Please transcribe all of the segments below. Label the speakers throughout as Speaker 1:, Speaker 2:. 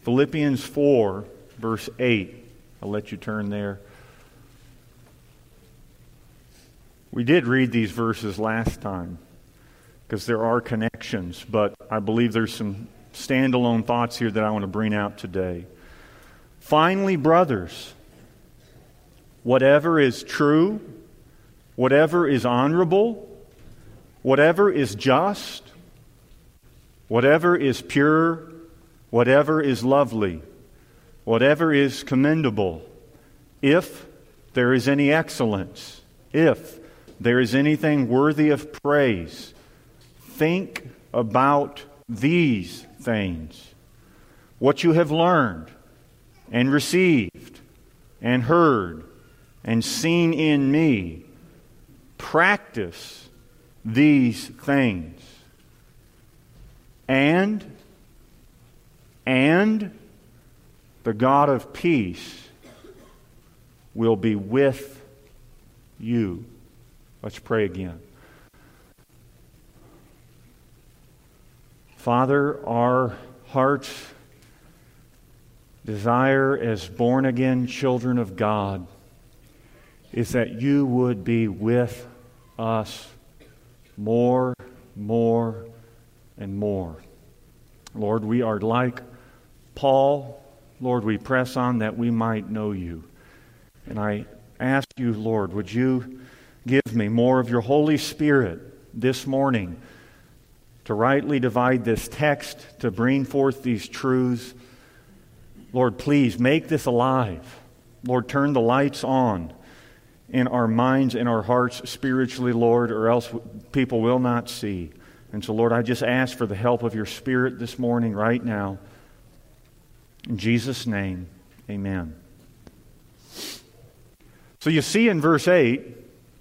Speaker 1: Philippians 4, verse 8. I'll let you turn there. We did read these verses last time because there are connections, but I believe there's some standalone thoughts here that I want to bring out today. Finally, brothers, whatever is true, whatever is honorable, whatever is just, whatever is pure, whatever is lovely, whatever is commendable, if there is any excellence, if there is anything worthy of praise, think about these things. What you have learned and received and heard and seen in me, practice these things. And the God of peace will be with you. Let's pray again. Father, our heart's desire as born-again children of God is that you would be with us more, and more. Lord, we are like Paul. Lord, we press on that we might know you. And I ask you, Lord, would you give me more of your Holy Spirit this morning to rightly divide this text, to bring forth these truths. Lord, please make this alive. Lord, turn the lights on in our minds, in our hearts spiritually, Lord, or else people will not see. And so, Lord, I just ask for the help of your Spirit this morning, right now. In Jesus' name, amen. So you see in verse 8,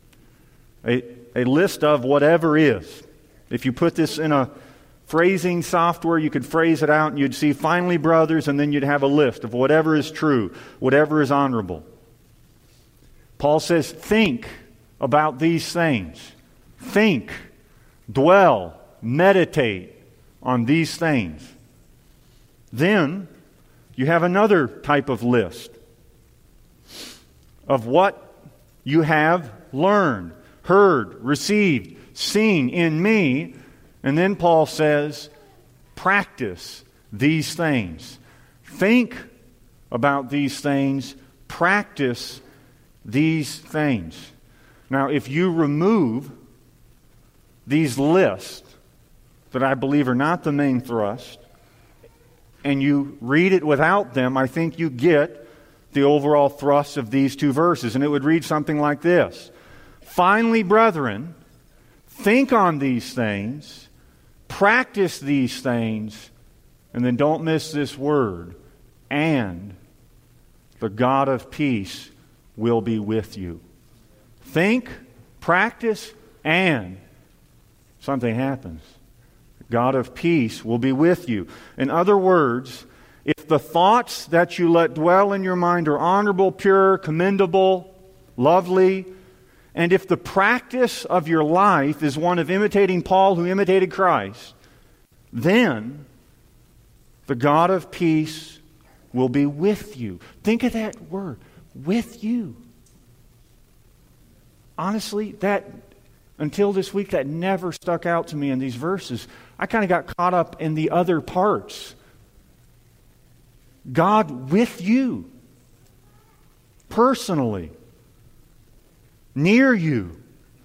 Speaker 1: a list of whatever is. If you put this in a phrasing software, you could phrase it out and you'd see, finally, brothers, and then you'd have a list of whatever is true, whatever is honorable. Paul says, think about these things. Think, dwell, meditate on these things. Then you have another type of list of what you have learned, heard, received, seen in me. And then Paul says, practice these things. Think about these things. Practice these things. Now, if you remove these lists that I believe are not the main thrust, and you read it without them, I think you get the overall thrust of these two verses. And it would read something like this. Finally, brethren, think on these things, practice these things, and then don't miss this word, and the God of peace will be with you. Think, practice, and something happens. God of peace will be with you. In other words, if the thoughts that you let dwell in your mind are honorable, pure, commendable, lovely, and if the practice of your life is one of imitating Paul who imitated Christ, then the God of peace will be with you. Think of that word, with you. Honestly, that until this week, that never stuck out to me in these verses. I kind of got caught up in the other parts. God with you, personally, near you,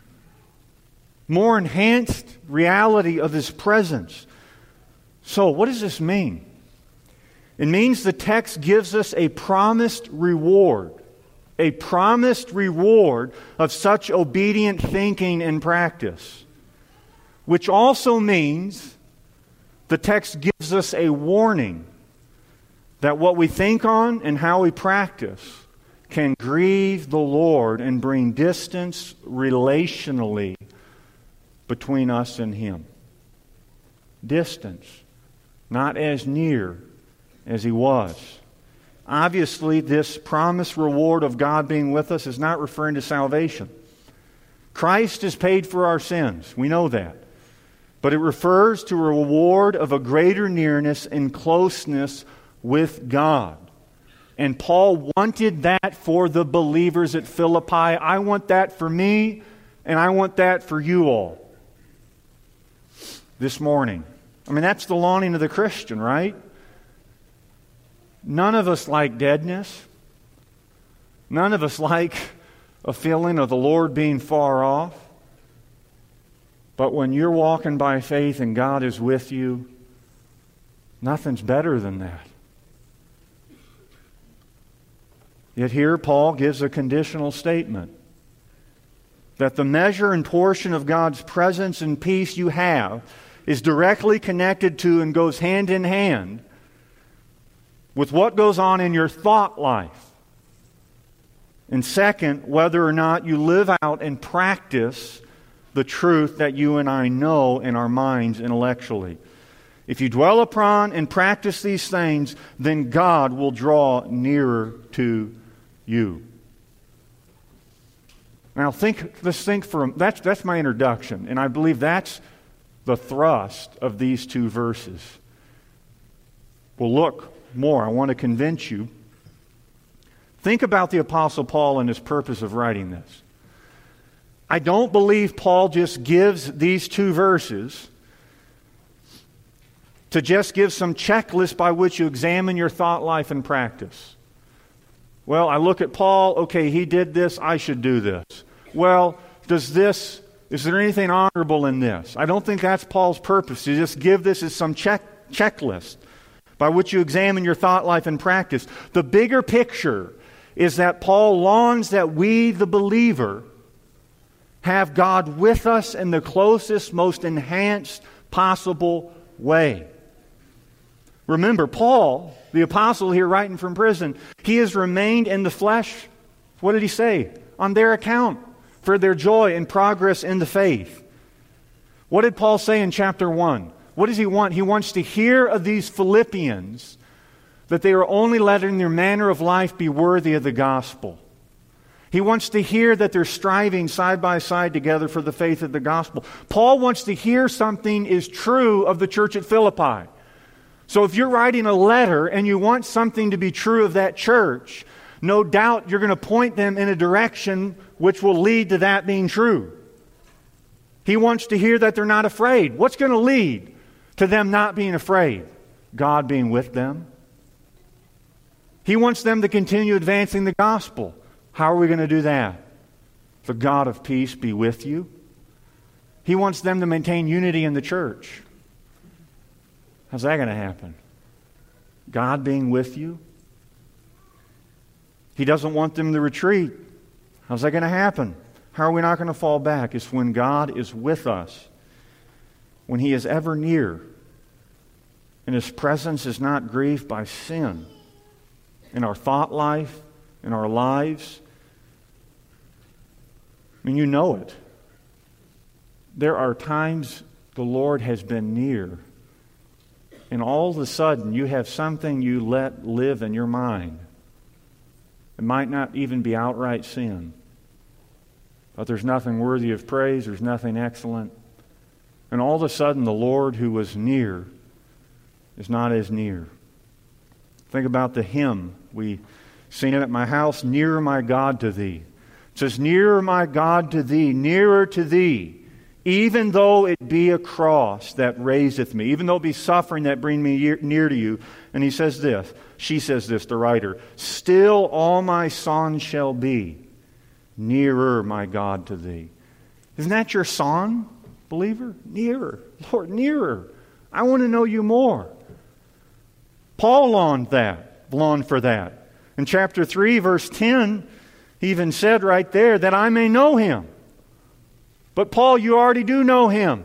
Speaker 1: more enhanced reality of His presence. So, what does this mean? It means the text gives us a promised reward of such obedient thinking and practice, which also means the text gives us a warning that what we think on and how we practice can grieve the Lord and bring distance relationally between us and Him. Distance, not as near as He was. Obviously, this promised reward of God being with us is not referring to salvation. Christ has paid for our sins. We know that. But it refers to a reward of a greater nearness and closeness with God. And Paul wanted that for the believers at Philippi. I want that for me, and I want that for you all this morning. I mean, that's the longing of the Christian, right? None of us like deadness. None of us like a feeling of the Lord being far off. But when you're walking by faith and God is with you, nothing's better than that. Yet here Paul gives a conditional statement that the measure and portion of God's presence and peace you have is directly connected to and goes hand in hand with what goes on in your thought life. And second, whether or not you live out and practice the truth that you and I know in our minds intellectually. If you dwell upon and practice these things, then God will draw nearer to you. Now let's think for that's my introduction, and I believe that's the thrust of these two verses. We'll look more. I want to convince you. Think about the Apostle Paul and his purpose of writing this. I don't believe Paul just gives these two verses to just give some checklist by which you examine your thought life and practice. Well, I look at Paul, okay, he did this, I should do this. Well, is there anything honorable in this? I don't think that's Paul's purpose, to just give this as some checklist by which you examine your thought life and practice. The bigger picture is that Paul longs that we, the believer, have God with us in the closest, most enhanced possible way. Remember, Paul, the apostle here writing from prison, he has remained in the flesh, what did he say? On their account, for their joy and progress in the faith. What did Paul say in chapter 1? What does he want? He wants to hear of these Philippians that they are only letting their manner of life be worthy of the gospel. He wants to hear that they're striving side by side together for the faith of the gospel. Paul wants to hear something is true of the church at Philippi. So if you're writing a letter and you want something to be true of that church, no doubt you're going to point them in a direction which will lead to that being true. He wants to hear that they're not afraid. What's going to lead to them not being afraid? God being with them. He wants them to continue advancing the gospel. How are we going to do that? The God of peace be with you. He wants them to maintain unity in the church. How's that going to happen? God being with you. He doesn't want them to retreat. How's that going to happen? How are we not going to fall back? It's when God is with us, when He is ever near, and His presence is not grieved by sin in our thought life, in our lives. I mean, you know it. There are times the Lord has been near, and all of a sudden you have something you let live in your mind. It might not even be outright sin, but there's nothing worthy of praise, there's nothing excellent. And all of a sudden the Lord who was near is not as near. Think about the hymn. We sing it at my house, Nearer My God to Thee. It says, Nearer my God to Thee, nearer to Thee, even though it be a cross that raiseth me, even though it be suffering that bring me near to You. And he says this, she says this, the writer, still all my song shall be, nearer my God to Thee. Isn't that your song, believer? Nearer, Lord, nearer. I want to know You more. Paul longed for that. In chapter 3, verse 10, he even said right there that I may know Him. But Paul, you already do know Him.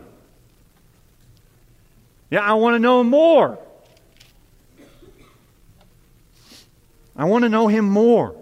Speaker 1: Yeah, I want to know Him more. I want to know Him more.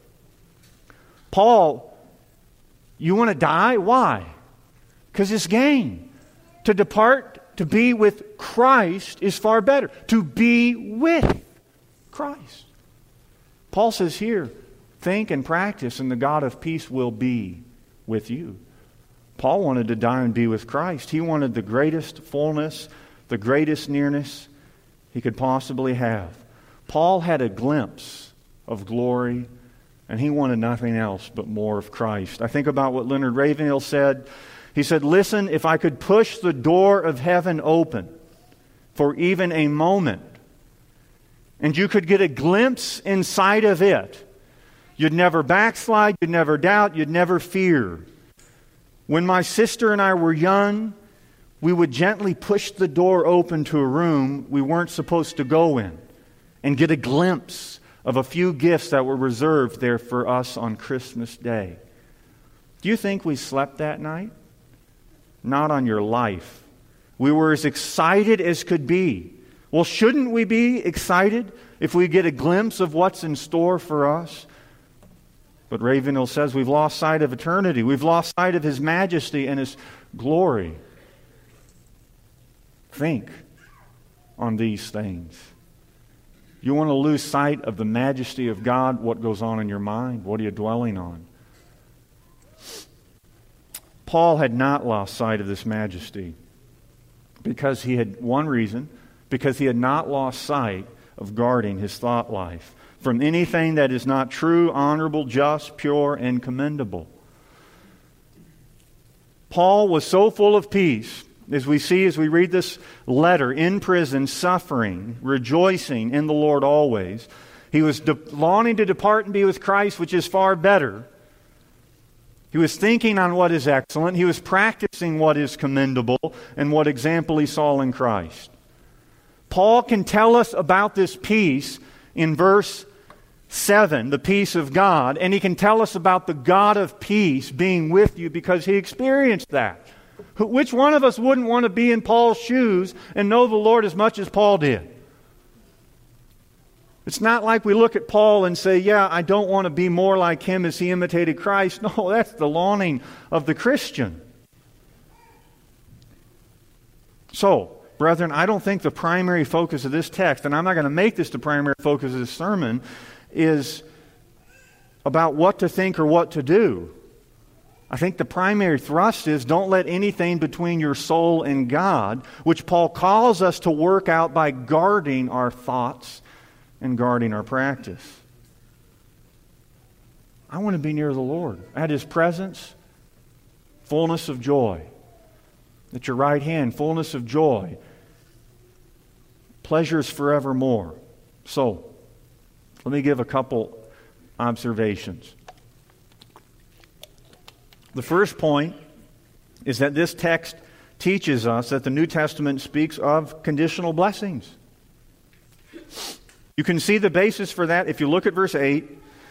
Speaker 1: Paul, you want to die? Why? Because it's gain. To depart to be with Christ is far better. To be with Christ. Paul says here, think and practice, and the God of peace will be with you. Paul wanted to die and be with Christ. He wanted the greatest fullness, the greatest nearness he could possibly have. Paul had a glimpse of glory, and he wanted nothing else but more of Christ. I think about what Leonard Ravenhill said. He said, "Listen, if I could push the door of heaven open for even a moment, and you could get a glimpse inside of it, you'd never backslide, you'd never doubt, you'd never fear. When my sister and I were young, we would gently push the door open to a room we weren't supposed to go in and get a glimpse of a few gifts that were reserved there for us on Christmas Day. Do you think we slept that night? Not on your life. We were as excited as could be. Well, shouldn't we be excited if we get a glimpse of what's in store for us? But Ravenhill says we've lost sight of eternity. We've lost sight of His majesty and His glory. Think on these things. You want to lose sight of the majesty of God? What goes on in your mind? What are you dwelling on? Paul had not lost sight of this majesty because he had one reason, because he had not lost sight of guarding his thought life from anything that is not true, honorable, just, pure, and commendable. Paul was so full of peace, as we see as we read this letter, in prison, suffering, rejoicing in the Lord always. He was longing to depart and be with Christ, which is far better. He was thinking on what is excellent. He was practicing what is commendable and what example he saw in Christ. Paul can tell us about this peace in verse 7, the peace of God, and he can tell us about the God of peace being with you because he experienced that. Which one of us wouldn't want to be in Paul's shoes and know the Lord as much as Paul did? It's not like we look at Paul and say, yeah, I don't want to be more like him as he imitated Christ. No, that's the longing of the Christian. So, brethren, I don't think the primary focus of this text, and I'm not going to make this the primary focus of this sermon, is about what to think or what to do. I think the primary thrust is don't let anything between your soul and God, which Paul calls us to work out by guarding our thoughts and guarding our practice. I want to be near the Lord. At His presence, fullness of joy. At your right hand, fullness of joy. Pleasures forevermore. So, let me give a couple observations. The first point is that this text teaches us that the New Testament speaks of conditional blessings. You can see the basis for that if you look at verse 8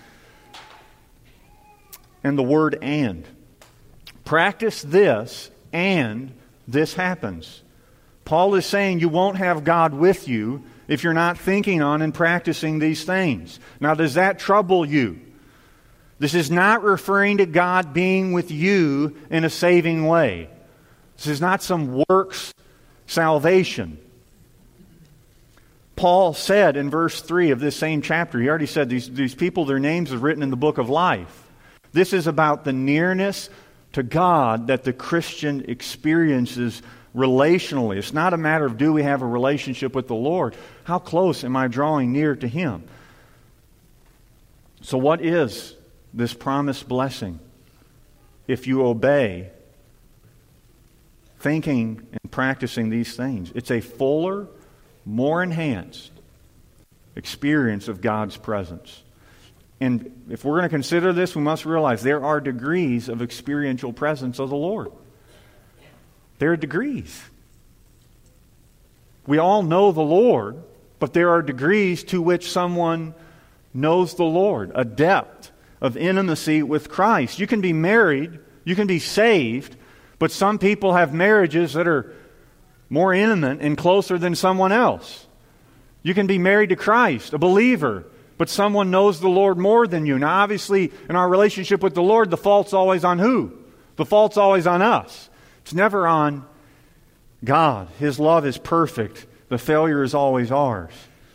Speaker 1: and the word "and." Practice this, and this happens. Paul is saying you won't have God with you if you're not thinking on and practicing these things. Now, does that trouble you? This is not referring to God being with you in a saving way. This is not some works salvation. Paul said in verse 3 of this same chapter, he already said these people, their names are written in the book of life. This is about the nearness to God that the Christian experiences relationally. It's not a matter of do we have a relationship with the Lord. How close am I drawing near to Him? So what is this promised blessing? If you obey, thinking and practicing these things, it's a fuller, more enhanced experience of God's presence. And if we're going to consider this, we must realize there are degrees of experiential presence of the Lord. There are degrees. We all know the Lord, but there are degrees to which someone knows the Lord, a depth of intimacy with Christ. You can be married, you can be saved, but some people have marriages that are more intimate and closer than someone else. You can be married to Christ, a believer, but someone knows the Lord more than you. Now, obviously, in our relationship with the Lord, the fault's always on who? The fault's always on us. It's never on God. His love is perfect. The failure is always ours.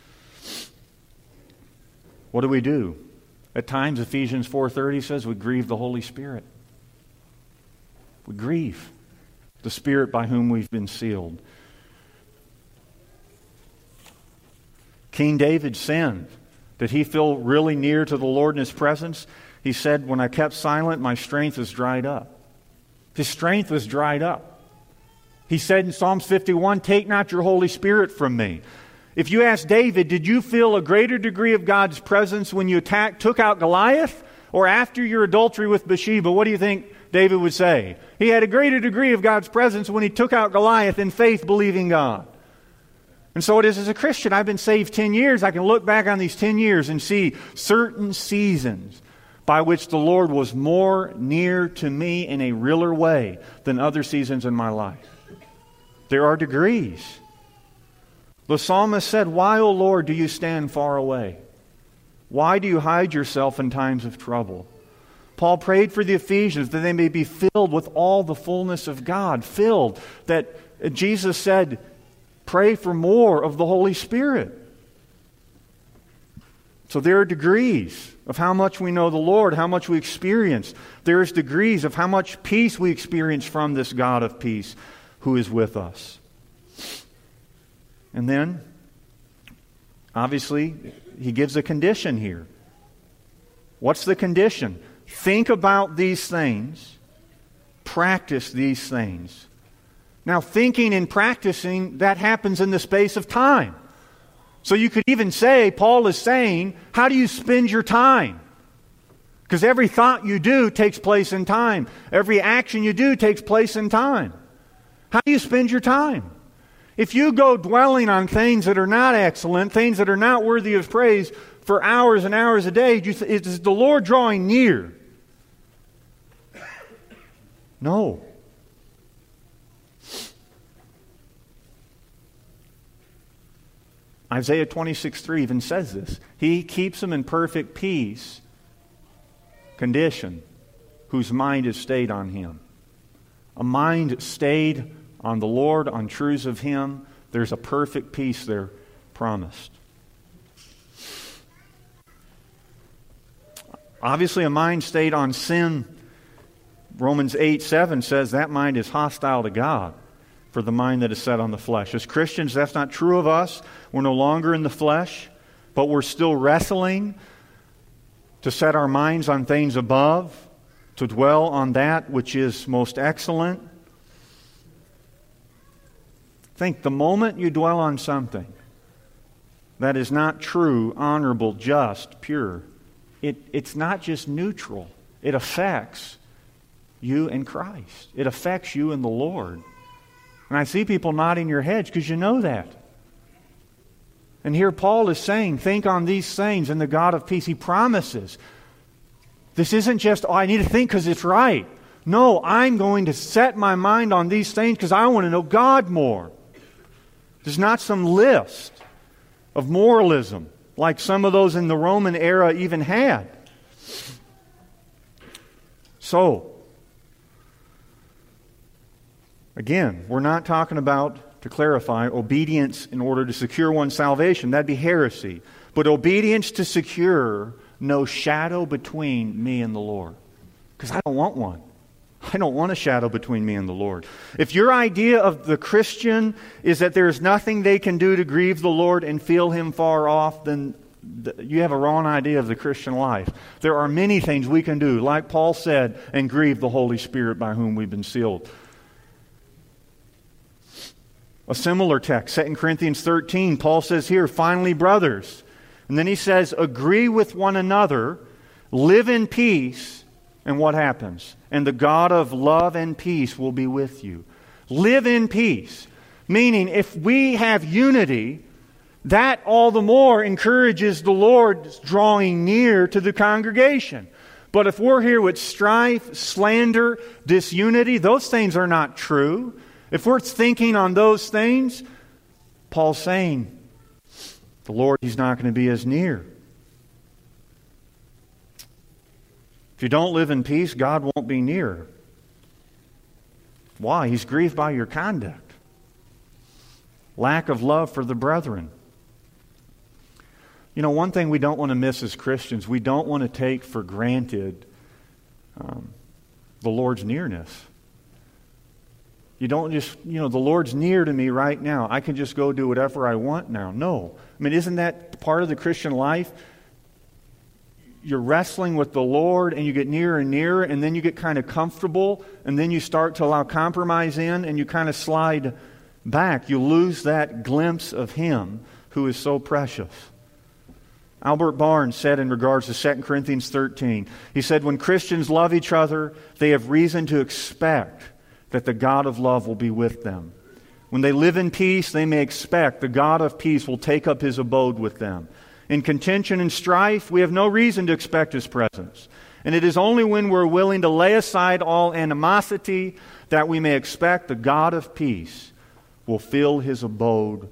Speaker 1: What do? At times, Ephesians 4:30 says we grieve the Holy Spirit. We grieve the Spirit by whom we've been sealed. King David sinned. Did he feel really near to the Lord in His presence? He said, when I kept silent, my strength was dried up. His strength was dried up. He said in Psalms 51, take not your Holy Spirit from me. If you ask David, did you feel a greater degree of God's presence when you took out Goliath, or after your adultery with Bathsheba? What do you think David would say? He had a greater degree of God's presence when he took out Goliath in faith, believing God. And so it is as a Christian. I've been saved 10 years. I can look back on these 10 years and see certain seasons by which the Lord was more near to me in a realer way than other seasons in my life. There are degrees. The psalmist said, why, O Lord, do you stand far away? Why do you hide yourself in times of trouble? Paul prayed for the Ephesians that they may be filled with all the fullness of God. Filled. That Jesus said, pray for more of the Holy Spirit. So there are degrees of how much we know the Lord, how much we experience. There is degrees of how much peace we experience from this God of peace who is with us. And then, obviously, he gives a condition here. What's the condition? Think about these things. Practice these things. Now, thinking and practicing, that happens in the space of time. So you could even say, Paul is saying, how do you spend your time? Because every thought you do takes place in time. Every action you do takes place in time. How do you spend your time? If you go dwelling on things that are not excellent, things that are not worthy of praise for hours and hours a day, is the Lord drawing near? No. Isaiah 26:3 even says this. He keeps them in perfect peace, condition, whose mind is stayed on Him. A mind stayed on the Lord, on truths of Him, there's a perfect peace there promised. Obviously, a mind stayed on sin, Romans 8:7 says that mind is hostile to God, for the mind that is set on the flesh. As Christians, that's not true of us. We're no longer in the flesh, but we're still wrestling to set our minds on things above, to dwell on that which is most excellent. Think, the moment you dwell on something that is not true, honorable, just, pure, it's not just neutral. It affects you and Christ. It affects you and the Lord. And I see people nodding your heads because you know that. And here Paul is saying, think on these things, and the God of peace, He promises. This isn't just, I need to think because it's right. No, I'm going to set my mind on these things because I want to know God more. There's not some list of moralism like some of those in the Roman era even had. So, again, we're not talking about, to clarify, obedience in order to secure one's salvation. That'd be heresy. But obedience to secure no shadow between me and the Lord. Because I don't want one. I don't want a shadow between me and the Lord. If your idea of the Christian is that there's nothing they can do to grieve the Lord and feel Him far off, then you have a wrong idea of the Christian life. There are many things we can do, like Paul said, and grieve the Holy Spirit by whom we've been sealed. A similar text, 2 Corinthians 13, Paul says here, finally, brothers. And then he says, agree with one another, live in peace, and what happens? And the God of love and peace will be with you. Live in peace. Meaning, if we have unity, that all the more encourages the Lord drawing near to the congregation. But if we're here with strife, slander, disunity, those things are not true. If we're thinking on those things, Paul's saying, the Lord, He's not going to be as near. If you don't live in peace, God won't be near. Why? He's grieved by your conduct. Lack of love for the brethren. You know, one thing we don't want to miss as Christians, we don't want to take for granted the Lord's nearness. You don't just, the Lord's near to me right now. I can just go do whatever I want now. No. I mean, isn't that part of the Christian life? You're wrestling with the Lord, and you get nearer and nearer, and then you get kind of comfortable, and then you start to allow compromise in, and you kind of slide back. You lose that glimpse of Him who is so precious. Albert Barnes said in regards to 2 Corinthians 13, he said, when Christians love each other, they have reason to expect that the God of love will be with them. When they live in peace, they may expect the God of peace will take up His abode with them. In contention and strife, we have no reason to expect His presence. And it is only when we're willing to lay aside all animosity that we may expect the God of peace will fill His abode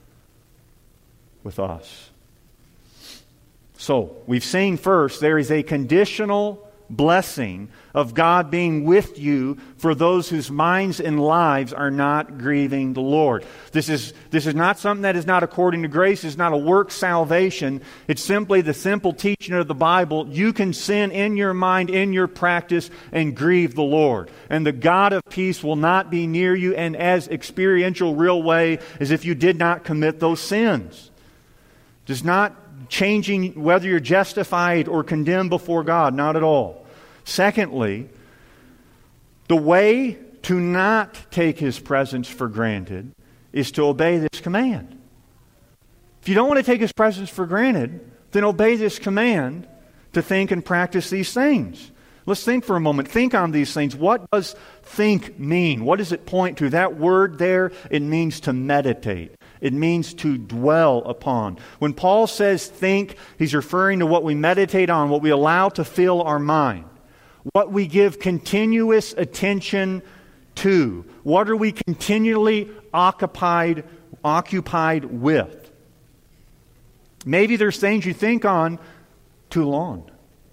Speaker 1: with us. So, we've seen first, there is a conditional blessing of God being with you for those whose minds and lives are not grieving the Lord. This is not something that is not according to grace. It's not a work salvation. It's simply the simple teaching of the Bible. You can sin in your mind, in your practice, and grieve the Lord. And the God of peace will not be near you in as experiential, real way as if you did not commit those sins. Does not changing whether you're justified or condemned before God. Not at all. Secondly, the way to not take His presence for granted is to obey this command. If you don't want to take His presence for granted, then obey this command to think and practice these things. Let's think for a moment. Think on these things. What does think mean? What does it point to? That word there, it means to meditate. It means to dwell upon. When Paul says think, he's referring to what we meditate on, what we allow to fill our mind, what we give continuous attention to. What are we continually occupied with? Maybe there's things you think on too long.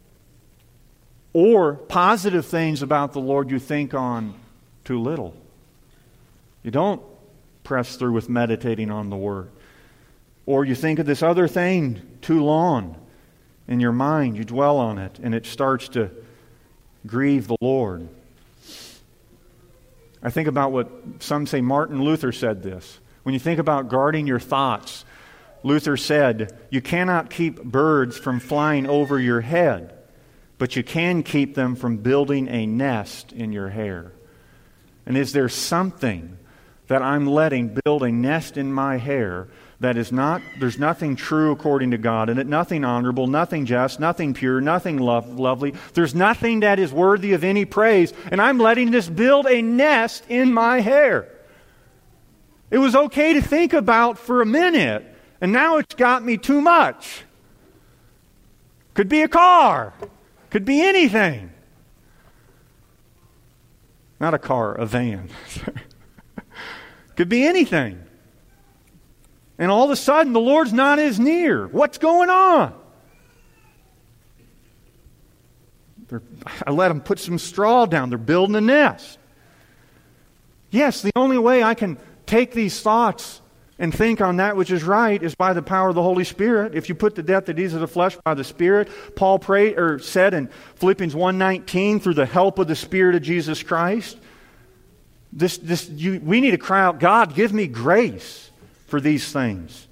Speaker 1: Or positive things about the Lord you think on too little. You don't press through with meditating on the Word. Or you think of this other thing too long in your mind. You dwell on it and it starts to grieve the Lord. I think about what some say Martin Luther said this. When you think about guarding your thoughts, Luther said, you cannot keep birds from flying over your head, but you can keep them from building a nest in your hair. And is there something that I'm letting build a nest in my hair that is not, there's nothing true according to God in it, nothing honorable, nothing just, nothing pure, nothing lovely. There's nothing that is worthy of any praise, and I'm letting this build a nest in my hair. It was okay to think about for a minute, and now it's got me too much. Could be a car. Could be anything. Not a car, a van. Could be anything. And all of a sudden, the Lord's not as near. What's going on? I let them put some straw down. They're building a nest. Yes, the only way I can take these thoughts and think on that which is right is by the power of the Holy Spirit. If you put to death the deeds of the flesh by the Spirit, Paul said in Philippians 1:19, through the help of the Spirit of Jesus Christ, we need to cry out, God, give me grace for these things.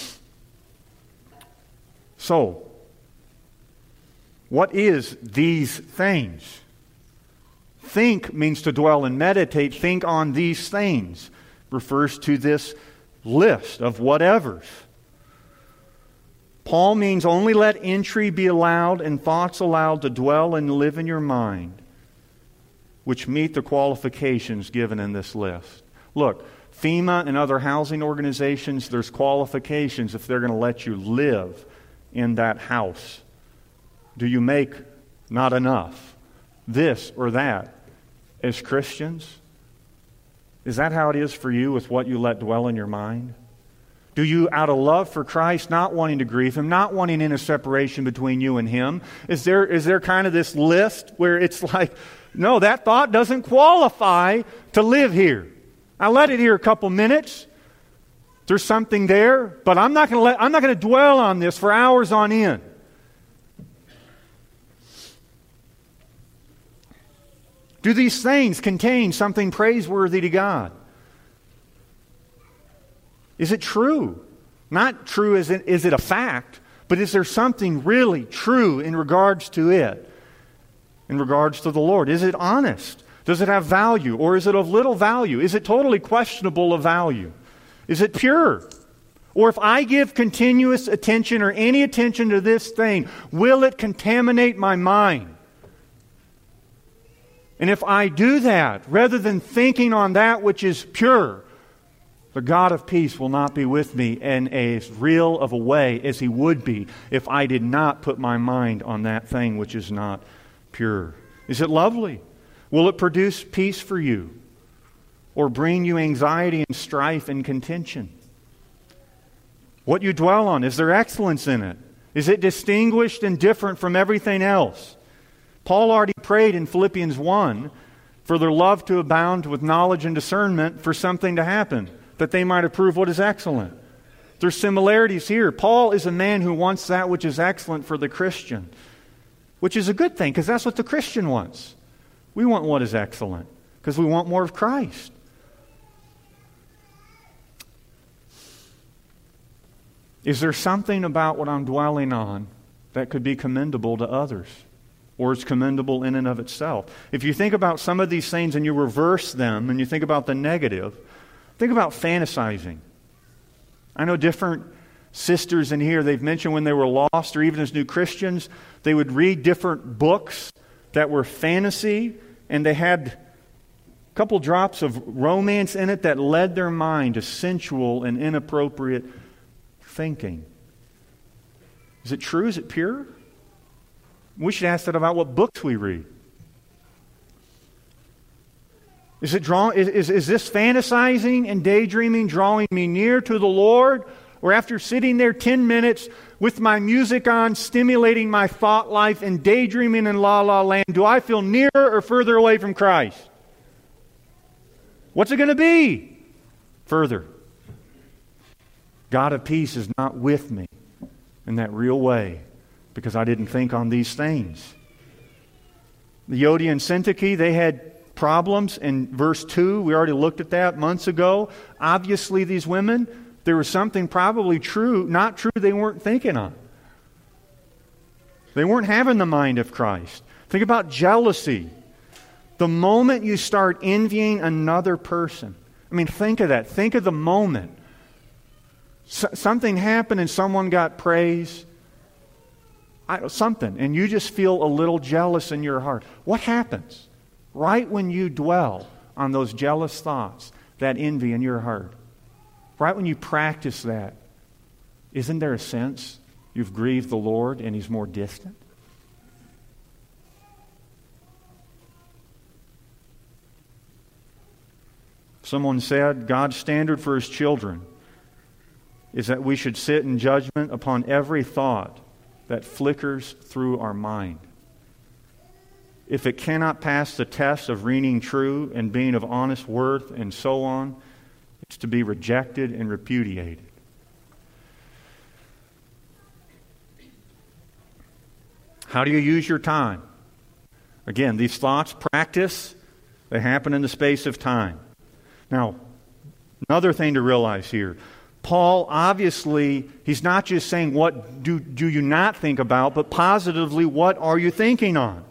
Speaker 1: So, what is these things? Think means to dwell and meditate. Think on these things. Refers to this list of whatevers. Paul means only let entry be allowed and thoughts allowed to dwell and live in your mind, which meet the qualifications given in this list. Look, FEMA and other housing organizations, there's qualifications if they're going to let you live in that house. Do you make not enough? This or that. As Christians, is that how it is for you with what you let dwell in your mind? Do you, out of love for Christ, not wanting to grieve Him, not wanting any separation between you and Him, is there kind of this list where it's like, no, that thought doesn't qualify to live here. I let it here a couple minutes. There's something there, but I'm not going to dwell on this for hours on end. Do these things contain something praiseworthy to God? Is it true? Not true as in, is it a fact, but is there something really true in regards to it? In regards to the Lord? Is it honest? Does it have value? Or is it of little value? Is it totally questionable of value? Is it pure? Or if I give continuous attention or any attention to this thing, will it contaminate my mind? And if I do that, rather than thinking on that which is pure, the God of peace will not be with me in as real of a way as He would be if I did not put my mind on that thing which is not pure. Is it lovely? Will it produce peace for you? Or bring you anxiety and strife and contention? What you dwell on, is there excellence in it? Is it distinguished and different from everything else? Paul already prayed in Philippians 1 for their love to abound with knowledge and discernment, for something to happen, that they might approve what is excellent. There's similarities here. Paul is a man who wants that which is excellent for the Christian, which is a good thing, because that's what the Christian wants. We want what is excellent, because we want more of Christ. Is there something about what I'm dwelling on that could be commendable to others? Or is commendable in and of itself? If you think about some of these things and you reverse them and you think about the negative, think about fantasizing. I know different sisters in here, they've mentioned when they were lost or even as new Christians, they would read different books that were fantasy and they had a couple drops of romance in it that led their mind to sensual and inappropriate thinking. Is it true? Is it pure? We should ask that about what books we read. Is this fantasizing and daydreaming drawing me near to the Lord? Or after sitting there 10 minutes with my music on, stimulating my thought life and daydreaming in la-la land, do I feel nearer or further away from Christ? What's it going to be? Further. God of peace is not with me in that real way, because I didn't think on these things. The Euodia and Syntyche, they had problems in verse 2. We already looked at that months ago. Obviously, these women, there was something probably true, not true, they weren't thinking on. They weren't having the mind of Christ. Think about jealousy. The moment you start envying another person, think of that. Think of the moment. Something happened and someone got praise. Something, and you just feel a little jealous in your heart. What happens? Right when you dwell on those jealous thoughts, that envy in your heart, right when you practice that, isn't there a sense you've grieved the Lord and He's more distant? Someone said God's standard for His children is that we should sit in judgment upon every thought that flickers through our mind. If it cannot pass the test of ringing true and being of honest worth and so on, it's to be rejected and repudiated. How do you use your time? Again, these thoughts, practice, they happen in the space of time. Now, another thing to realize here, Paul, obviously, he's not just saying what do you not think about, but positively, what are you thinking on?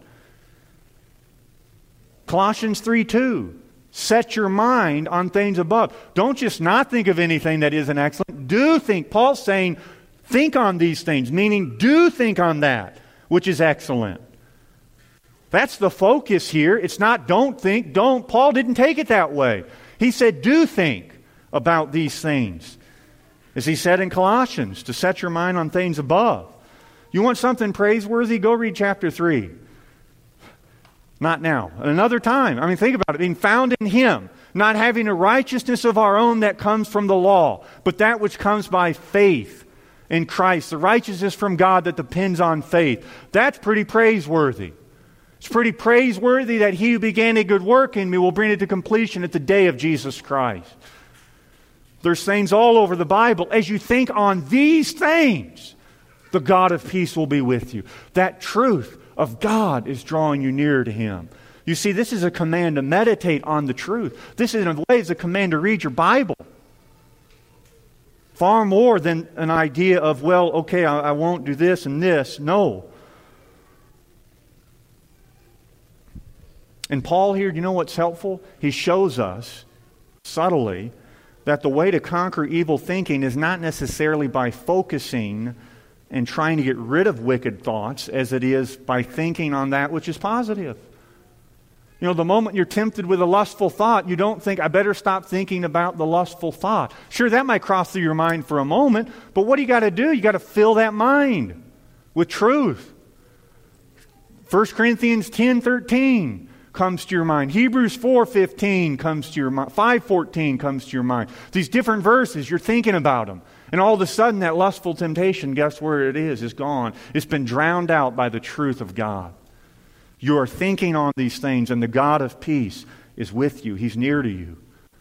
Speaker 1: Colossians 3:2, set your mind on things above. Don't just not think of anything that isn't excellent. Do think. Paul's saying, think on these things, meaning do think on that which is excellent. That's the focus here. It's not don't think, don't. Paul didn't take it that way. He said, do think about these things. As he said in Colossians, to set your mind on things above. You want something praiseworthy? Go read chapter 3. Not now. At another time. Think about it. Being found in Him. Not having a righteousness of our own that comes from the law, but that which comes by faith in Christ. The righteousness from God that depends on faith. That's pretty praiseworthy. It's pretty praiseworthy that He who began a good work in me will bring it to completion at the day of Jesus Christ. There's things all over the Bible. As you think on these things, the God of peace will be with you. That truth of God is drawing you nearer to Him. You see, this is a command to meditate on the truth. This, in a way, is a command to read your Bible. Far more than an idea of, well, okay, I won't do this and this. No. And Paul here, do you know what's helpful? He shows us subtly that the way to conquer evil thinking is not necessarily by focusing and trying to get rid of wicked thoughts as it is by thinking on that which is positive. You know, the moment you're tempted with a lustful thought, you don't think, I better stop thinking about the lustful thought. Sure, that might cross through your mind for a moment, but what do you got to do? You got to fill that mind with truth. 1 Corinthians 10:13 comes to your mind. Hebrews 4:15 comes to your mind. 5:14 comes to your mind. These different verses, you're thinking about them. And all of a sudden, that lustful temptation, guess where it is? It's gone. It's been drowned out by the truth of God. You are thinking on these things, and the God of peace is with you. He's near to you.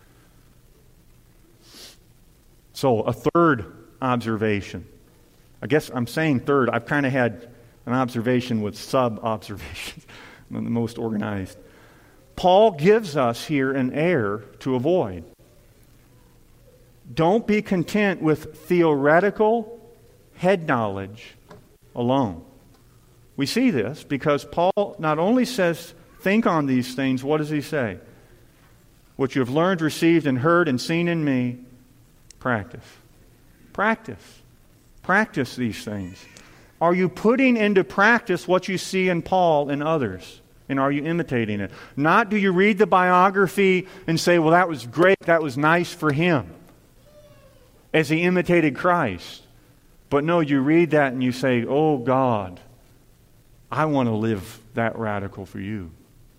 Speaker 1: So, a third observation. I guess I'm saying third. I've kind of had an observation with sub-observations. I'm the most organized. Paul gives us here an error to avoid. Don't be content with theoretical head knowledge alone. We see this because Paul not only says, think on these things, what does he say? What you have learned, received, and heard, and seen in me, practice. Practice. Practice these things. Are you putting into practice what you see in Paul and others? And are you imitating it? Not do you read the biography and say, well, that was great, that was nice for him, as he imitated Christ. But no, you read that and you say, oh God, I want to live that radical for you.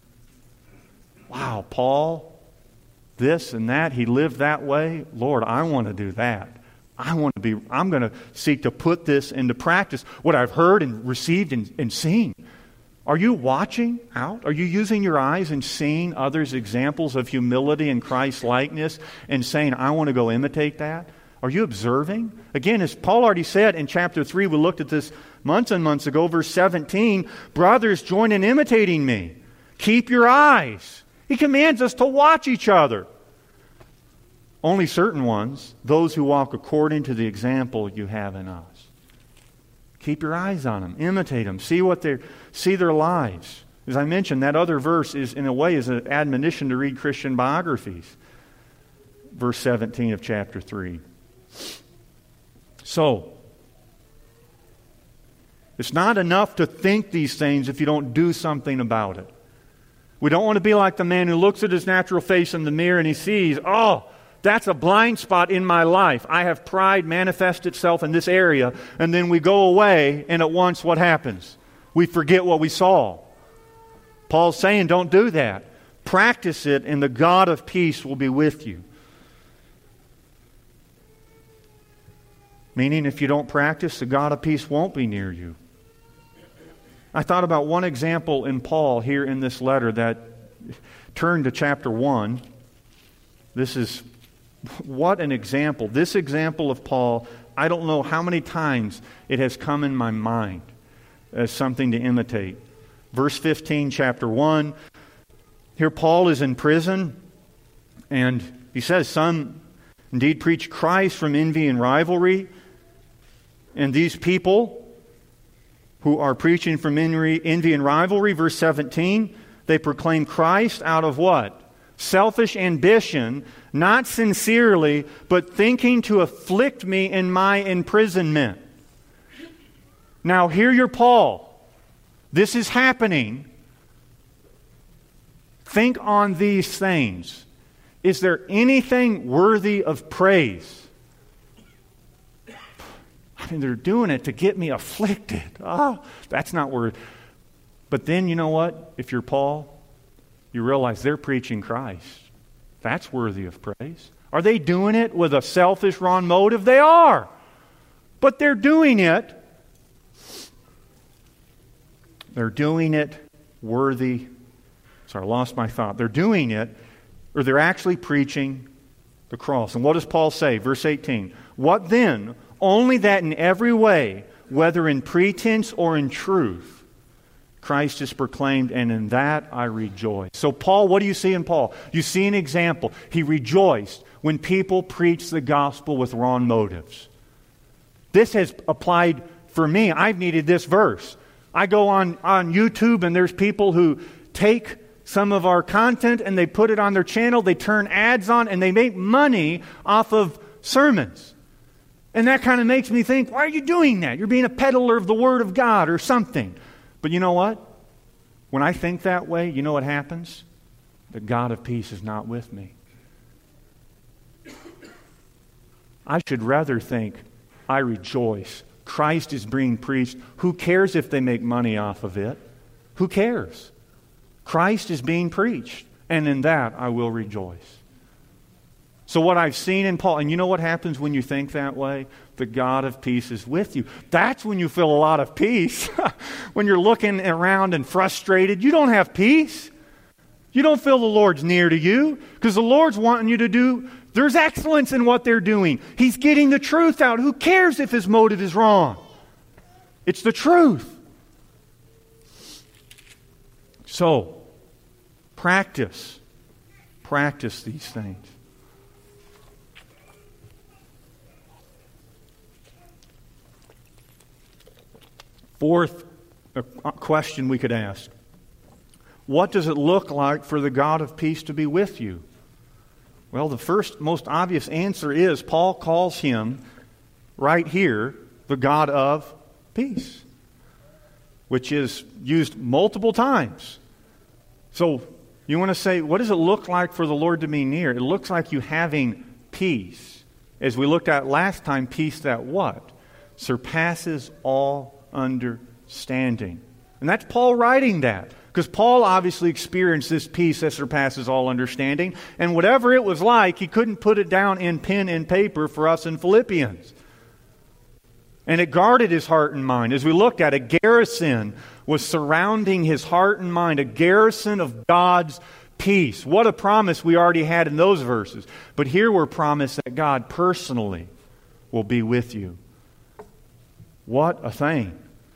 Speaker 1: Wow, Paul, this and that, he lived that way. Lord, I want to do that. I'm going to seek to put this into practice, what I've heard and received and seen. Are you watching out? Are you using your eyes and seeing others' examples of humility and Christ-likeness and saying, I want to go imitate that? Are you observing? Again, as Paul already said in chapter 3, we looked at this months and months ago, verse 17, brothers, join in imitating me. Keep your eyes. He commands us to watch each other. Only certain ones, those who walk according to the example you have in us. Keep your eyes on them. Imitate them. See their lives. As I mentioned, that other verse is, in a way, is an admonition to read Christian biographies. Verse 17 of chapter 3. So, it's not enough to think these things if you don't do something about it. We don't want to be like the man who looks at his natural face in the mirror and he sees, oh, that's a blind spot in my life. I have pride manifest itself in this area, and then we go away, and at once what happens? We forget what we saw. Paul's saying, don't do that. Practice it, and the God of peace will be with you. Meaning, if you don't practice, the God of peace won't be near you. I thought about one example in Paul here in this letter that turned to chapter 1. This is, what an example. This example of Paul, I don't know how many times it has come in my mind as something to imitate. Verse 15, chapter 1. Here Paul is in prison, and he says, some indeed preach Christ from envy and rivalry. And these people who are preaching from envy and rivalry, verse 17, they proclaim Christ out of what? Selfish ambition, not sincerely, but thinking to afflict me in my imprisonment. Now, hear your Paul. This is happening. Think on these things. Is there anything worthy of praise? I mean, they're doing it to get me afflicted. Oh, that's not worth. But then, you know what? If you're Paul, you realize they're preaching Christ. That's worthy of praise. Are they doing it with a selfish, wrong motive? They are. But they're doing it. They're doing it worthy. Sorry, I lost my thought. They're doing it, or they're actually preaching the cross. And what does Paul say? Verse 18. What then? Only that in every way, whether in pretense or in truth, Christ is proclaimed, and in that I rejoice. So Paul, what do you see in Paul? You see an example. He rejoiced when people preach the gospel with wrong motives. This has applied for me. I've needed this verse. I go on YouTube and there's people who take some of our content and they put it on their channel, they turn ads on, and they make money off of sermons. And that kind of makes me think, why are you doing that? You're being a peddler of the Word of God or something. But you know what? When I think that way, you know what happens? The God of peace is not with me. I should rather think, I rejoice. Christ is being preached. Who cares if they make money off of it? Who cares? Christ is being preached, and in that I will rejoice. So what I've seen in Paul, and you know what happens when you think that way? The God of peace is with you. That's when you feel a lot of peace. When you're looking around and frustrated, you don't have peace. You don't feel the Lord's near to you because the Lord's wanting you to do, there's excellence in what they're doing. He's getting the truth out. Who cares if his motive is wrong? It's the truth. So, practice these things. Fourth question we could ask. What does it look like for the God of peace to be with you? Well, the first, most obvious answer is Paul calls him right here the God of peace, which is used multiple times. So you want to say, what does it look like for the Lord to be near? It looks like you having peace. As we looked at last time, peace that what? Surpasses all understanding. And that's Paul writing that. Because Paul obviously experienced this peace that surpasses all understanding. And whatever it was like, he couldn't put it down in pen and paper for us in Philippians. And it guarded his heart and mind. As we looked at, a garrison was surrounding his heart and mind. A garrison of God's peace. What a promise we already had in those verses. But here we're promised that God personally will be with you. What a thing.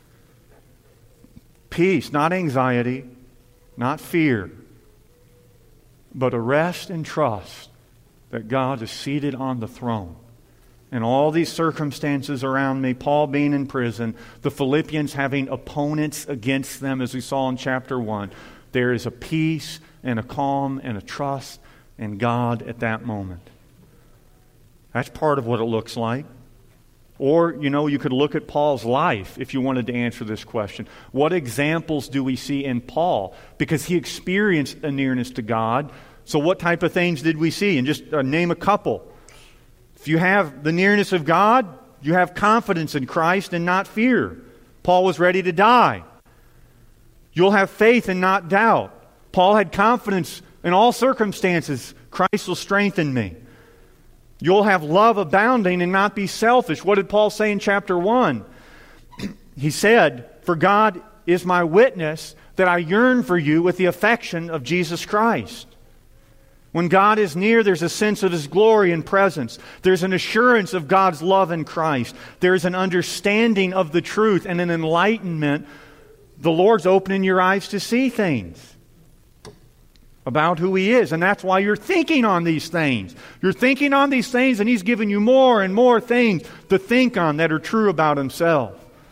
Speaker 1: Peace, not anxiety, not fear, but a rest and trust that God is seated on the throne. And all these circumstances around me, Paul being in prison, the Philippians having opponents against them, as we saw in chapter 1, there is a peace and a calm and a trust in God at that moment. That's part of what it looks like. Or, you could look at Paul's life if you wanted to answer this question. What examples do we see in Paul? Because he experienced a nearness to God. So what type of things did we see? And just name a couple. If you have the nearness of God, you have confidence in Christ and not fear. Paul was ready to die. You'll have faith and not doubt. Paul had confidence in all circumstances. Christ will strengthen me. You'll have love abounding and not be selfish. What did Paul say in chapter 1? He said, "For God is my witness that I yearn for you with the affection of Jesus Christ." When God is near, there's a sense of His glory and presence. There's an assurance of God's love in Christ. There's an understanding of the truth and an enlightenment. The Lord's opening your eyes to see things about who He is. And that's why you're thinking on these things. You're thinking on these things, and He's giving you more and more things to think on that are true about Himself.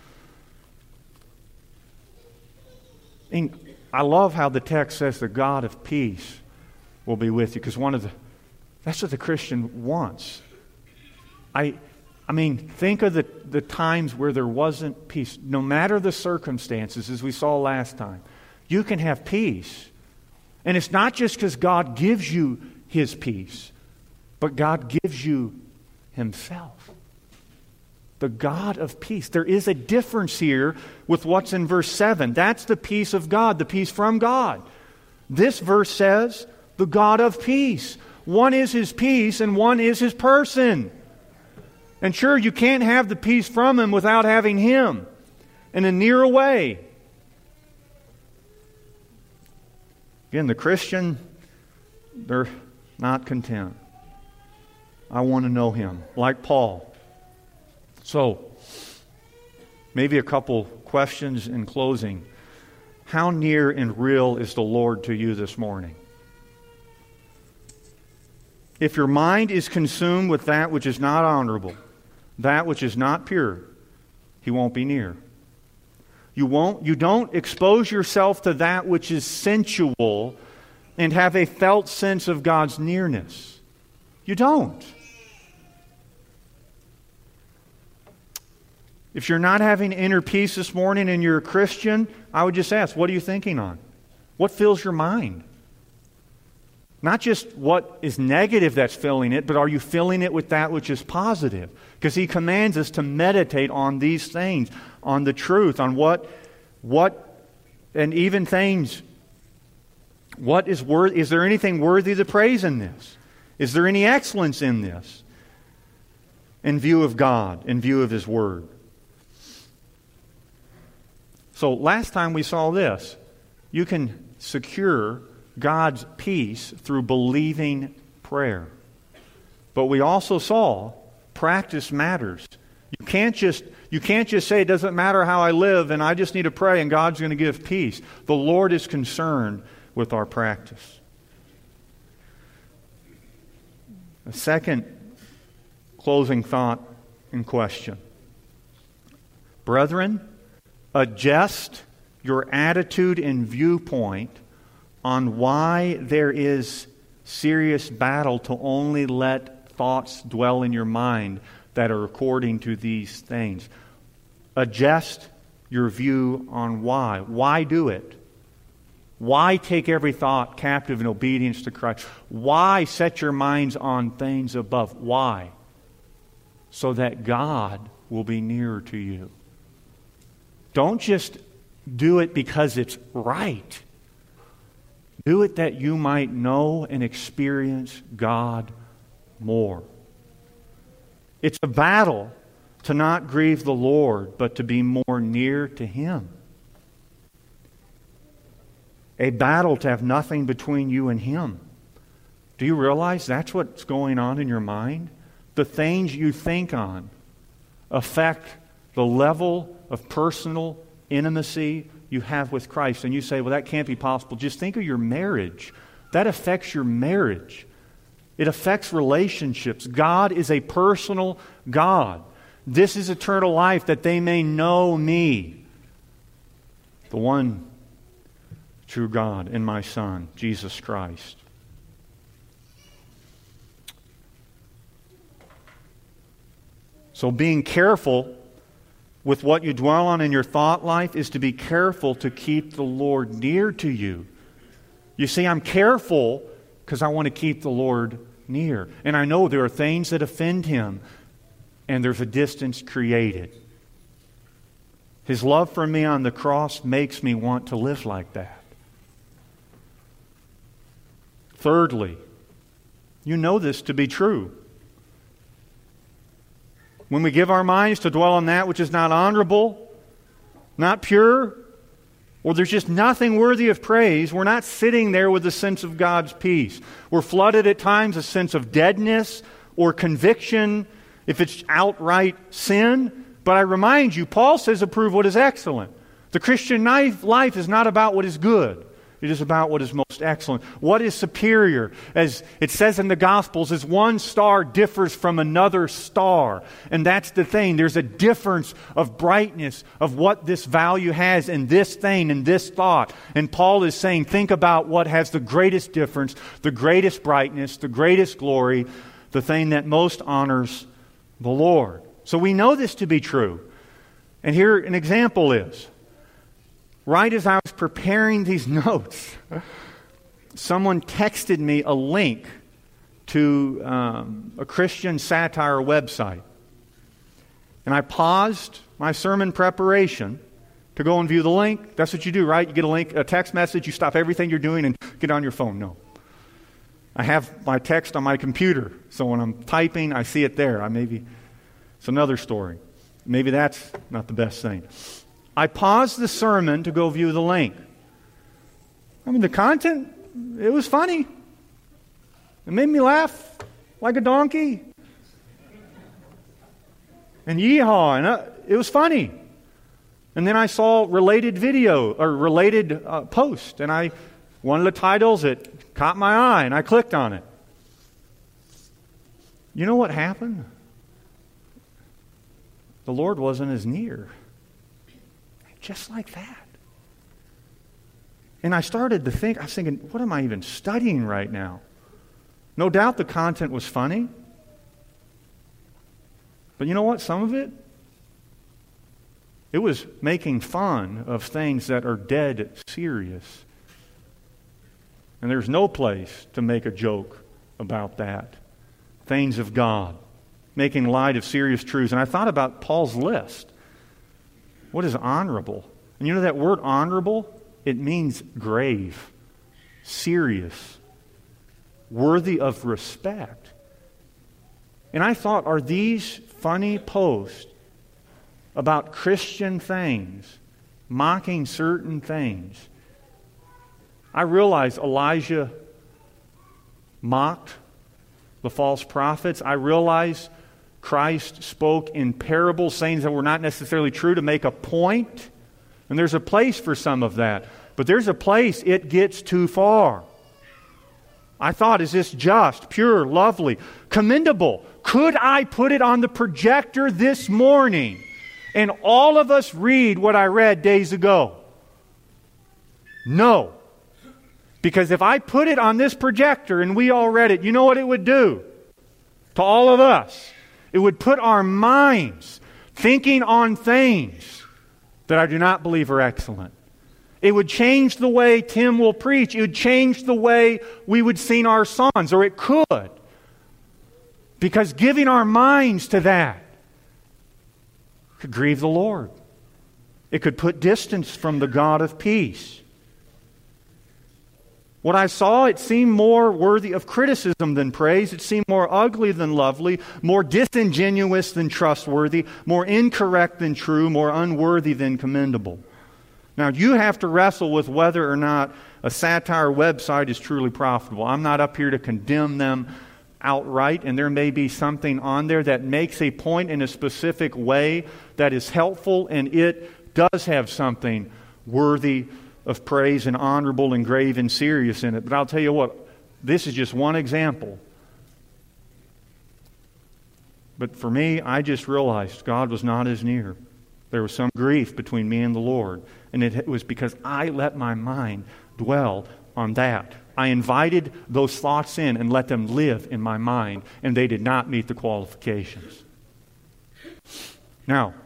Speaker 1: And I love how the text says the God of peace will be with you, because that's what the Christian wants. I mean, think of the times where there wasn't peace. No matter the circumstances, as we saw last time, you can have peace. And it's not just because God gives you His peace, but God gives you Himself. The God of peace. There is a difference here with what's in verse 7. That's the peace of God, the peace from God. This verse says, the God of peace. One is His peace and one is His person. And sure, you can't have the peace from Him without having Him in a nearer way. Again, the Christian, they're not content. I want to know Him, like Paul. So, maybe a couple questions in closing. How near and real is the Lord to you this morning? If your mind is consumed with that which is not honorable, that which is not pure, He won't be near. You don't expose yourself to that which is sensual and have a felt sense of God's nearness. You don't. If you're not having inner peace this morning and you're a Christian, I would just ask, what are you thinking on? What fills your mind? Not just what is negative that's filling it, but are you filling it with that which is positive? Because He commands us to meditate on these things, on the truth, on what and even things, what is worthy. Is there anything worthy to praise in this? Is there any excellence in this? In view of God, in view of His Word. So last time we saw this. You can secure God's peace through believing prayer. But we also saw practice matters. You can't just say it doesn't matter how I live and I just need to pray and God's going to give peace. The Lord is concerned with our practice. A second closing thought and question. Brethren, adjust your attitude and viewpoint on why there is serious battle to only let thoughts dwell in your mind that are according to these things. Adjust your view on why. Why do it? Why take every thought captive in obedience to Christ? Why set your minds on things above? Why? So that God will be nearer to you. Don't just do it because it's right. Do it that you might know and experience God more. It's a battle to not grieve the Lord, but to be more near to Him. A battle to have nothing between you and Him. Do you realize that's what's going on in your mind? The things you think on affect the level of personal intimacy you have with Christ. And you say, well, that can't be possible. Just think of your marriage. That affects your marriage. It affects relationships. God is a personal God. This is eternal life, that they may know me, the one true God, and my Son, Jesus Christ. So being careful with what you dwell on in your thought life is to be careful to keep the Lord near to you. You see, I'm careful because I want to keep the Lord near. And I know there are things that offend Him, and there's a distance created. His love for me on the cross makes me want to live like that. Thirdly, you know this to be true. When we give our minds to dwell on that which is not honorable, not pure, or there's just nothing worthy of praise, we're not sitting there with a sense of God's peace. We're flooded at times a sense of deadness or conviction if it's outright sin. But I remind you, Paul says approve what is excellent. The Christian life is not about what is good. It is about what is most excellent. What is superior? As it says in the Gospels, is one star differs from another star. And that's the thing. There's a difference of brightness of what this value has in this thing, in this thought. And Paul is saying, think about what has the greatest difference, the greatest brightness, the greatest glory, the thing that most honors the Lord. So we know this to be true. And here an example is, right as I was preparing these notes, someone texted me a link to a Christian satire website. And I paused my sermon preparation to go and view the link. That's what you do, right? You get a link, a text message, you stop everything you're doing and get on your phone. No. I have my text on my computer, so when I'm typing, I see it there. It's another story. Maybe that's not the best thing. I paused the sermon to go view the link. The content, it was funny. It made me laugh like a donkey. And yeehaw, and it was funny. And then I saw related video or related post, and one of the titles, it caught my eye, and I clicked on it. You know what happened? The Lord wasn't as near. Just like that. And I started to think, I was thinking, what am I even studying right now? No doubt the content was funny. But you know what? Some of it was making fun of things that are dead serious. And there's no place to make a joke about that. Things of God. Making light of serious truths. And I thought about Paul's list. What is honorable? And you know that word honorable? It means grave, serious, worthy of respect. And I thought, are these funny posts about Christian things, mocking certain things? I realize Elijah mocked the false prophets. I realize Christ spoke in parables, sayings that were not necessarily true to make a point. And there's a place for some of that. But there's a place it gets too far. I thought, is this just, pure, lovely, commendable? Could I put it on the projector this morning and all of us read what I read days ago? No. Because if I put it on this projector and we all read it, you know what it would do to all of us? It would put our minds thinking on things that I do not believe are excellent. It would change the way Tim will preach. It would change the way we would sing our songs, or it could. Because giving our minds to that could grieve the Lord. It could put distance from the God of peace. What I saw, it seemed more worthy of criticism than praise. It seemed more ugly than lovely, more disingenuous than trustworthy, more incorrect than true, more unworthy than commendable. Now, you have to wrestle with whether or not a satire website is truly profitable. I'm not up here to condemn them outright, and there may be something on there that makes a point in a specific way that is helpful, and it does have something worthy of praise and honorable and grave and serious in it. But I'll tell you what, this is just one example. But for me, I just realized God was not as near. There was some grief between me and the Lord. And it was because I let my mind dwell on that. I invited those thoughts in and let them live in my mind, and they did not meet the qualifications. Now,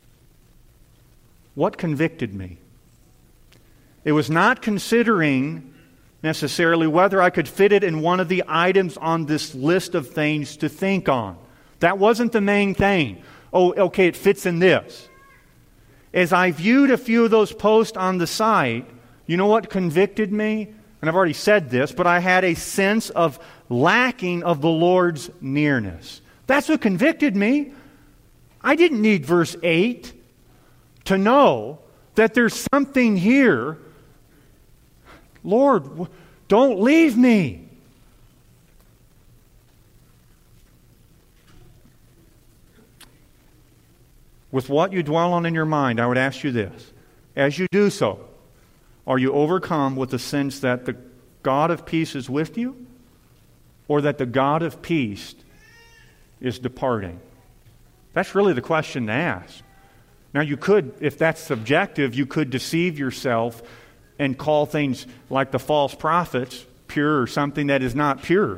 Speaker 1: what convicted me? It was not considering necessarily whether I could fit it in one of the items on this list of things to think on. That wasn't the main thing. Oh, okay, it fits in this. As I viewed a few of those posts on the site, you know what convicted me? And I've already said this, but I had a sense of lacking of the Lord's nearness. That's what convicted me. I didn't need verse 8 to know that there's something here. Lord, don't leave me. With what you dwell on in your mind, I would ask you this. As you do so, are you overcome with the sense that the God of peace is with you, or that the God of peace is departing? That's really the question to ask. Now you could, if that's subjective, you could deceive yourself and call things like the false prophets pure or something that is not pure.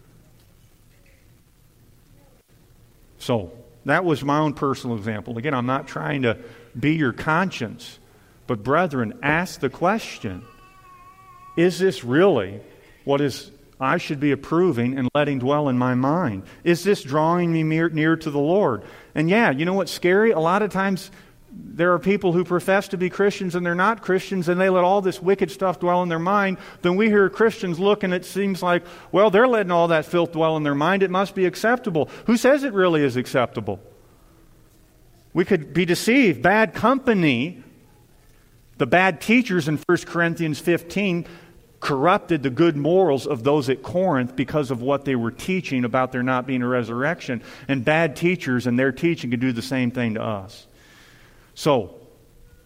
Speaker 1: So, that was my own personal example. Again, I'm not trying to be your conscience. But brethren, ask the question, is this really what I should be approving and letting dwell in my mind? Is this drawing me near to the Lord? And yeah, you know what's scary? A lot of times there are people who profess to be Christians and they're not Christians, and they let all this wicked stuff dwell in their mind. Then we hear Christians look and it seems like, well, they're letting all that filth dwell in their mind. It must be acceptable. Who says it really is acceptable? We could be deceived. Bad company, the bad teachers in 1 Corinthians 15 corrupted the good morals of those at Corinth because of what they were teaching about there not being a resurrection. And bad teachers and their teaching could do the same thing to us. So,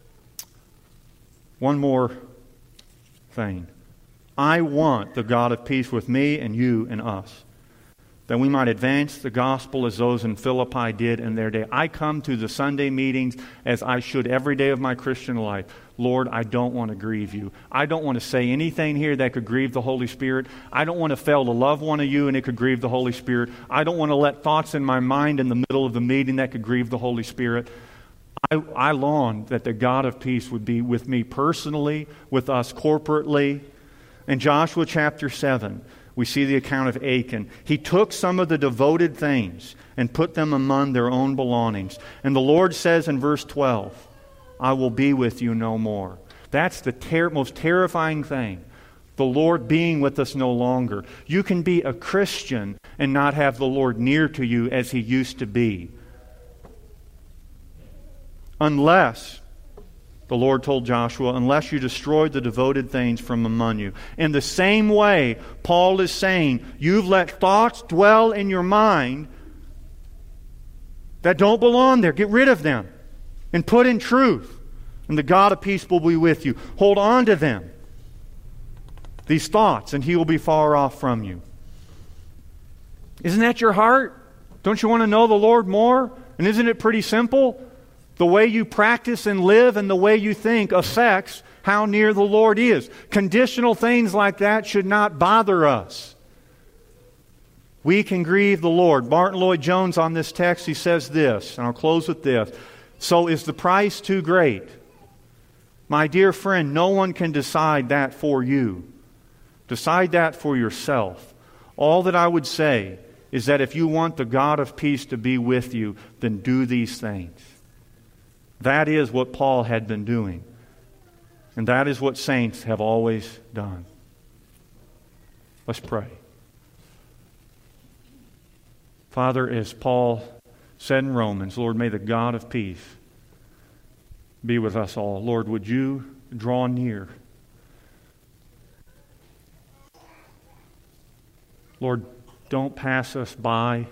Speaker 1: One more thing. I want the God of peace with me and you and us, that we might advance the gospel as those in Philippi did in their day. I come to the Sunday meetings as I should every day of my Christian life. Lord, I don't want to grieve you. I don't want to say anything here that could grieve the Holy Spirit. I don't want to fail to love one of you and it could grieve the Holy Spirit. I don't want to let thoughts in my mind in the middle of the meeting that could grieve the Holy Spirit. I long that the God of peace would be with me personally, with us corporately. In Joshua chapter 7, we see the account of Achan. He took some of the devoted things and put them among their own belongings. And the Lord says in verse 12, I will be with you no more. That's the most terrifying thing. The Lord being with us no longer. You can be a Christian and not have the Lord near to you as He used to be. Unless, the Lord told Joshua, unless you destroy the devoted things from among you. In the same way, Paul is saying, you've let thoughts dwell in your mind that don't belong there. Get rid of them and put in truth. And the God of peace will be with you. Hold on to them, these thoughts, and He will be far off from you. Isn't that your heart? Don't you want to know the Lord more? And isn't it pretty simple? The way you practice and live and the way you think affects how near the Lord is. Conditional things like that should not bother us. We can grieve the Lord. Martin Lloyd-Jones on this text, he says this, and I'll close with this. So is the price too great? My dear friend, no one can decide that for you. Decide that for yourself. All that I would say is that if you want the God of peace to be with you, then do these things. That is what Paul had been doing. And that is what saints have always done. Let's pray. Father, as Paul said in Romans, Lord, may the God of peace be with us all. Lord, would you draw near? Lord, don't pass us by.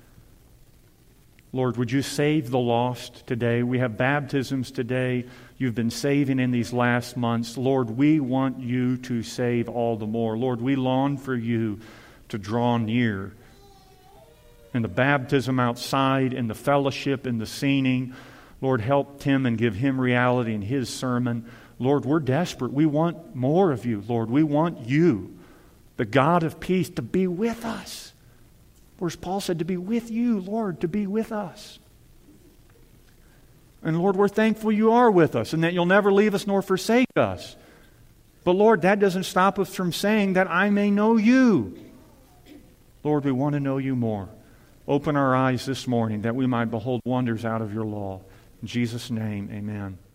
Speaker 1: Lord, would you save the lost today? We have baptisms today. You've been saving in these last months. Lord, we want you to save all the more. Lord, we long for you to draw near. In the baptism outside, in the fellowship, in the singing, Lord, help Tim and give him reality in his sermon. Lord, we're desperate. We want more of you, Lord. We want you, the God of peace, to be with us. Whereas Paul said, to be with you, Lord, to be with us. And Lord, we're thankful you are with us and that you'll never leave us nor forsake us. But Lord, that doesn't stop us from saying that I may know you. Lord, we want to know you more. Open our eyes this morning that we might behold wonders out of your law. In Jesus' name, amen.